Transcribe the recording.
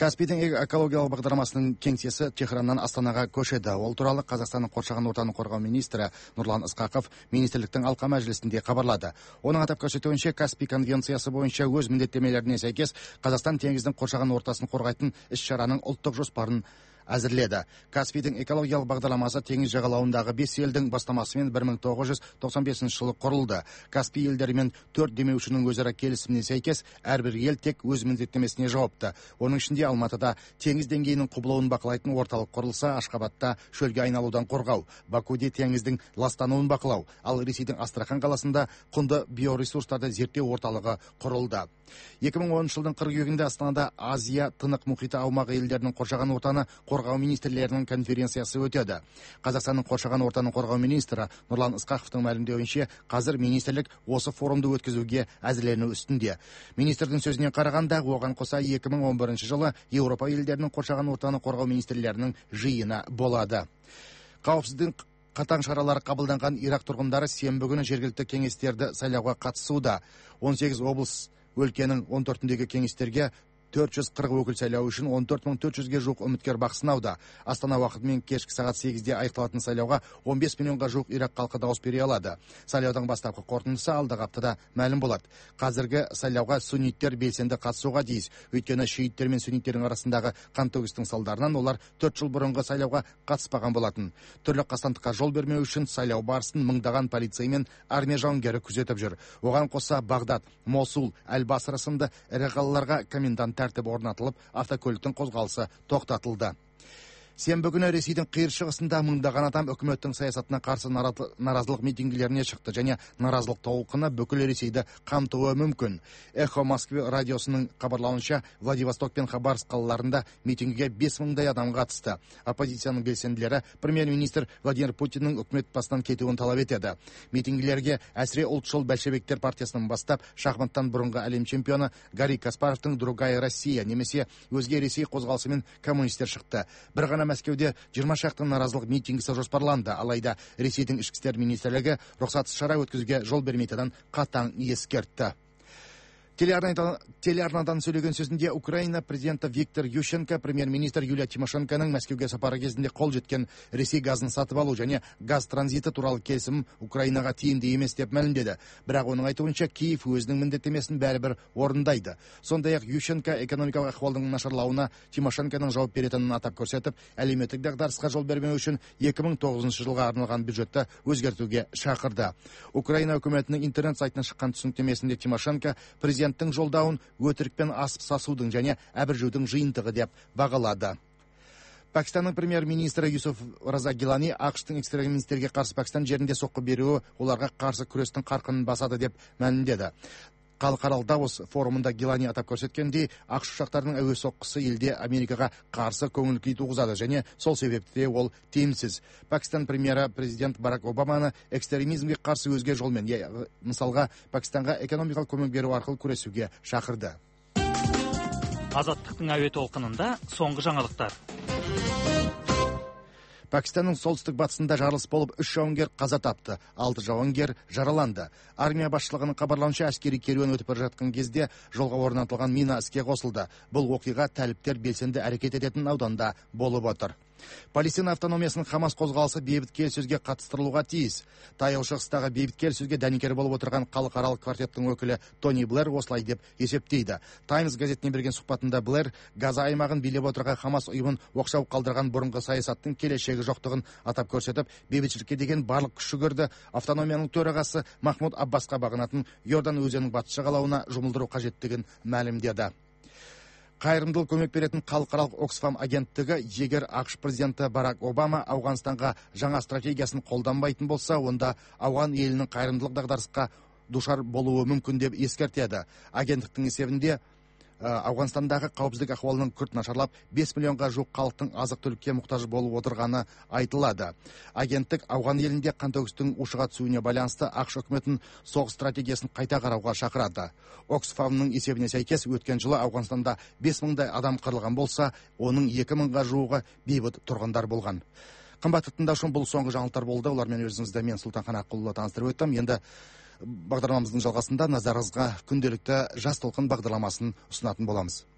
Каспийдің экологиялық бағдарламасының кеңсесі Техраннан Астанаға көшеді. Ол туралы Қазақстанның қоршаған ортаны қорғау министрі Нұрлан Ысқақов министрліктің алқа мәжілісінде хабарлады. Оның атап көрсетуінше, Каспий конвенциясы бойынша өз міндеттемелеріне сәйкес Қазақстан теңіздің қоршаған ортасын қорғайтын іс-шараның ұлттық жоспарын әзірледі. Каспийдің экологиялық бағдарламасы теңіз жағалауындағы 5 елдің бастамасымен 1995 жылы құрылды. Каспий елдерімен 4 демеушінің өзара келісіміне сәйкес әрбір ел тек өз міндеттемесіне жауапты. Оның ішінде Алматыда теңіз деңгейінің құбылуын бақылайтын орталық құрылса, Ашхабадта шөлге айналудан қорғау, Бакуде теңіздің ластануын бақылау, ал Ресейдің Астрахан қаласында құнды биоресурстарды зерттеу орталығы құрылды. 2010 жылдың қыркүйегінде Астанада Азия тынық мұхиты аумағы елдерінің қоршаған ортаны қорғау министрлерінің конференциясы өтеді. Қазақстанның қоршаған ортаны қорғау министрі Нұрлан Ысқақовтың мәлімдеуінше, қазір министрлік осы форумды өткізуге әзірлену үстінде. Министрдің сөзіне қарағанда, оған қоса 2011 жылы Еуропа елдерінің қоршаған ортаны қорғау министрлерінің жиыны болады. Қауіпсіздің қатаң шаралары қабылданған Ирак тұрғындары сенбі күні жергілікті кеңестерді сайлауға қатысуда. 18 облыс өлкенің 14-дегі кеңестерге 440 өкіл сайлау үшін 14400-ге жуық үміткер бақ сынауда. Астана уақытымен кешкі сағат 8-де аяқталатын сайлауға 15 миллионға жуық Ирак халқы дауыс бере алады. Сайлаудың бастапқы қорытындысы алдағы аптада мәлім болады. Қазіргі сайлауға сунниттер белсенді қатысуға тиіс. Өйткені шииттер мен сунниттердің арасындағы қантөгістің салдарынан олар 4 жыл бұрынғы сайлауға қатыспаған болатын. Түрлі қастандыққа жол бермеу үшін сайлау барысын мыңдаған полицей мен армия жауынгері күзетіп жүр. Оған қоса Бағдад, Мосул, Әл-Басра сынды ірі қалаларға комендант тәртібі орнатылып, автокөліктің қозғалысы тоқтатылды. Сенбі күні Ресейдің қиыр шығысында мыңдаған адам үкіметтің саясатына қарсы наразылық митингілеріне шықты және наразылық толқыны бүкіл Ресейді қамтуы мүмкін. Эхо Москвы радиосының хабарлауынша, Владивосток пен Хабаровск қалаларында митингіге 5000-дай адам қатысты. Оппозицияның белсенділері премьер-министр Владимир Путиннің үкімет бастан кетуін талап етеді. Митингілерге әсіре ұлтшыл большевиктер партиясынан бастап, шахматтан бұрынғы әлем чемпионы Гарри Каспаровтың «Другая Россия» немесе өзге Ресей қозғалысымен коммунистер шықты. Бір ғана Мәскеуде 20 шақты наразылық митингісі жоспарланды. Алайда Ресейдің ішкі істер министрлігі рұқсатсыз шара өткізуге жол бермейтінін қатаң ескертті. Телеарнадан сөйлеген сөзінде Украина президенті Виктор Ющенко премьер-министр Юлия Тимошенконың Мәскеуге сапары кезінде қол жеткен Ресей газын сатып алу және газ транзиті туралы келісім Украинаға тиімді емес деп мәлімдеді. Бірақ оның айтуынша, Киев өзінің міндеттемесін бәрібір орындайды. Сондай-ақ Ющенко экономикалық ахуалдың нашарлауына Тимошенконың жауап беретінін атап көрсетіп, әлеуметтік дағдарысқа жол бермеу үшін 2009 жылға арналған бюджетті өзгертуге шақырды. Украина үкіметінің интернет сайтына шыққан түсініктемесінде Тимошенко президенттің жолдауын өтірікпен асып сасудың және әбіржудің жиынтығы деп бағалады. Пәкістанның премьер-министрі Юсуф Раза Гилани ақш-тың экстремистерге қарсы Пәкістан жерінде соққы беруі оларға қарсы күрестің қарқынын басады деп мәлімдеді. Халықаралық Давос форумында Гилани атап көрсеткендей, ақш ұшақтарының әуе соққысы елде Америкаға қарсы көңіл күй туғызады және сол себепті ол тиімсіз. Пәкістан премьері президент Барак Обаманы экстремизмге қарсы өзге жолмен, мысалға Пәкістанға экономикалық көмек беру арқылы күресуге шақырды. Азаттықтың әуе толқынында соңғы жаңалықтар. Пәкістанның солтүстік батысында жарылыс болып 3 жауынгер қаза тапты, 6 жауынгер жараланды. Армия басшылығының хабарлауынша, әскери керуен өтіп бара жатқан кезде жолға орнатылған мина іске қосылды. Бұл оқиға тәліптер белсенді әрекет ететін ауданда болып отыр. Палестина автономиясының Хамас қозғалысы бейбіт келіссөзге қатыстырылуға тиіс. Таяу шығыстағы бейбіт келіссөзге дәнекер болып отырған халықаралық квартеттің өкілі Тони Блэр осылай деп есептейді. Таймс газетіне берген сұхбатында Блэр Газа аймағын билеп отырған Хамас ұйымын оқшау қалдырған бұрынғы саясаттың келешегі жоқтығын атап көрсетіп, бейбітшілікке деген барлық күш жігерді автономияның төрағасы Махмуд Аббасқа бағынатын Йордан өзенінің батыс жағалауына жұмылдыру қажеттігін мәлімдеді. Қайырымдылық көмек беретін халықаралық Оксфам агенттігі, егер ақш президенті Барак Обама Ауғанстанға жаңа стратегиясын қолданбайтын болса, онда ауған елінің қайырымдылық дағдарысқа душар болуы мүмкін деп ескертеді. Агенттіктің есебінде Ауғанстандағы қауіпсіздік ахуалының күрт нашарлап, 5 миллионға жуық халықтың азық-түлікке мұқтаж болып отырғаны айтылады. Агенттік ауған елінде қантөгістің ушыға түсуіне байланысты ақш үкіметін соғыс стратегиясын қайта қарауға шақырады. Оксфамның есебіне сәйкес, өткен жылы Ауғанстанда 5000-дай адам қырылған болса, оның 2000-ға жуығы бейбіт тұрғындар болған. Қымбатты тыңдаушым, бұл соңғы жаңалықтар болды. Олармен өзіңізді мен Сұлтанхан Аққұлұлы таныстырып өттім. Енді бағдарламамыздың жалғасында назарыңызға күнделікті Жас толқын бағдарламасын ұсынатын боламыз.